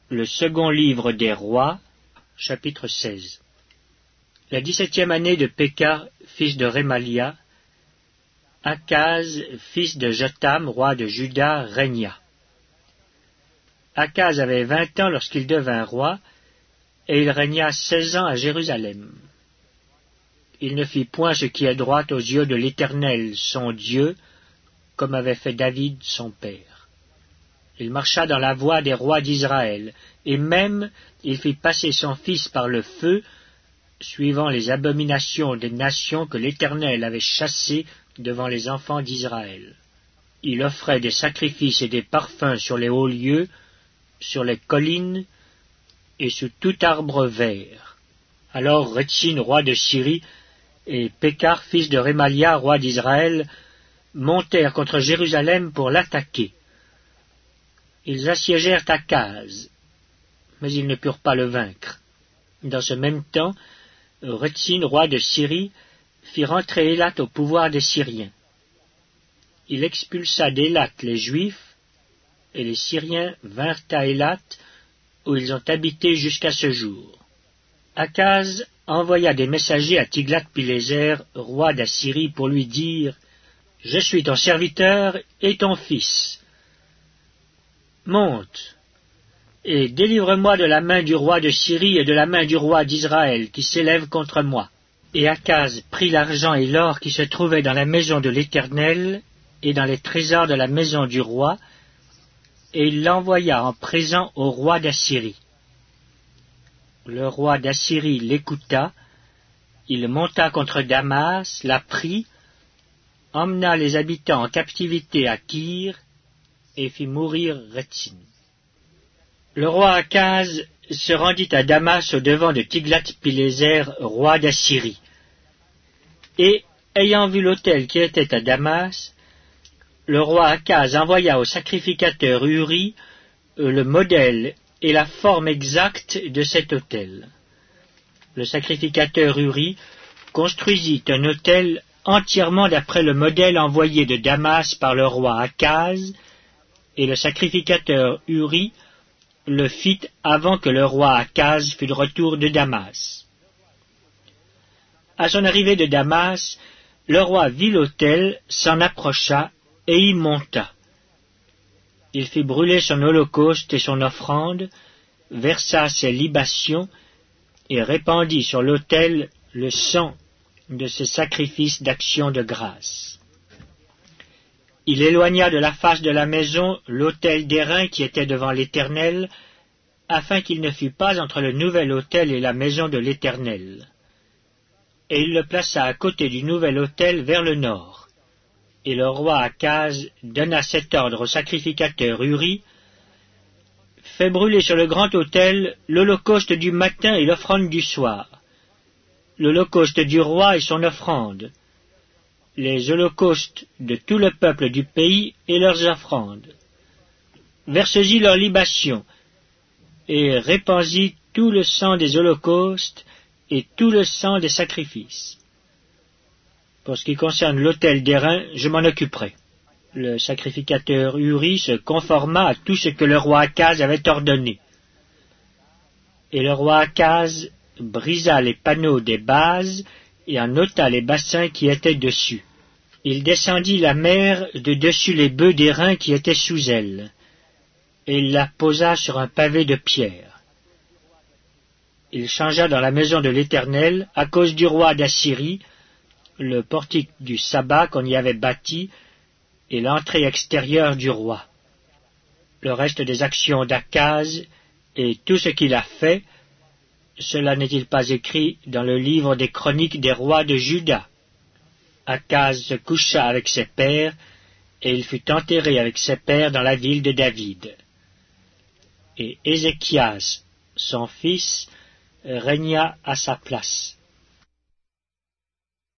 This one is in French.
Le second livre des rois, chapitre 16. La 17e année de Péka, fils de Rémalia, Akaz, fils de Jotham, roi de Juda, régna. Akaz avait 20 ans lorsqu'il devint roi, et il régna 16 ans à Jérusalem. Il ne fit point ce qui est droit aux yeux de l'Éternel, son Dieu, comme avait fait David, son père. Il marcha dans la voie des rois d'Israël, et même il fit passer son fils par le feu, suivant les abominations des nations que l'Éternel avait chassées devant les enfants d'Israël. Il offrait des sacrifices et des parfums sur les hauts lieux, sur les collines et sous tout arbre vert. Alors Rétsin, roi de Syrie, et Pékar, fils de Rémalia, roi d'Israël, montèrent contre Jérusalem pour l'attaquer. Ils assiégèrent Akaz, mais ils ne purent pas le vaincre. Dans ce même temps, Rétsin, roi de Syrie, fit rentrer Élat au pouvoir des Syriens. Il expulsa d'Élat les Juifs, et les Syriens vinrent à Élat, où ils ont habité jusqu'à ce jour. Akaz envoya des messagers à Tiglath-Pileser, roi d'Assyrie, pour lui dire « Je suis ton serviteur et ton fils. Monte, et délivre-moi de la main du roi de Syrie et de la main du roi d'Israël qui s'élève contre moi. » Et Akaz prit l'argent et l'or qui se trouvaient dans la maison de l'Éternel et dans les trésors de la maison du roi, et il l'envoya en présent au roi d'Assyrie. Le roi d'Assyrie l'écouta, il monta contre Damas, la prit, emmena les habitants en captivité à Kir, et fit mourir Rétsin. Le roi Akaz se rendit à Damas au devant de Tiglath-Pileser, roi d'Assyrie. Et, ayant vu l'autel qui était à Damas, le roi Akaz envoya au sacrificateur Uri le modèle et la forme exacte de cet autel. Le sacrificateur Uri construisit un autel entièrement d'après le modèle envoyé de Damas par le roi Akaz, et le sacrificateur Uri le fit avant que le roi Akaz fût de retour de Damas. À son arrivée de Damas, le roi vit l'autel, s'en approcha et y monta. Il fit brûler son holocauste et son offrande, versa ses libations et répandit sur l'autel le sang de ses sacrifices d'action de grâce. Il éloigna de la face de la maison l'autel d'airain qui était devant l'Éternel, afin qu'il ne fût pas entre le nouvel autel et la maison de l'Éternel. Et il le plaça à côté du nouvel autel vers le nord. Et le roi Akaz donna cet ordre au sacrificateur Uri, « Fais brûler sur le grand autel l'holocauste du matin et l'offrande du soir, l'holocauste du roi et son offrande, les holocaustes de tout le peuple du pays et leurs offrandes. Verse-y leurs libations, et répands-y tout le sang des holocaustes et tout le sang des sacrifices. Pour ce qui concerne l'autel d'airain, je m'en occuperai. » Le sacrificateur Uri se conforma à tout ce que le roi Akaz avait ordonné. Et le roi Akaz brisa les panneaux des bases et en ôta les bassins qui étaient dessus. Il descendit la mer de dessus les bœufs d'airain qui étaient sous elle, et il la posa sur un pavé de pierre. Il changea dans la maison de l'Éternel, à cause du roi d'Assyrie, le portique du sabbat qu'on y avait bâti, et l'entrée extérieure du roi. Le reste des actions d'Akaz et tout ce qu'il a fait, cela n'est-il pas écrit dans le livre des chroniques des rois de Juda? Akaz se coucha avec ses pères, et il fut enterré avec ses pères dans la ville de David. Et Ézéchias, son fils, régna à sa place.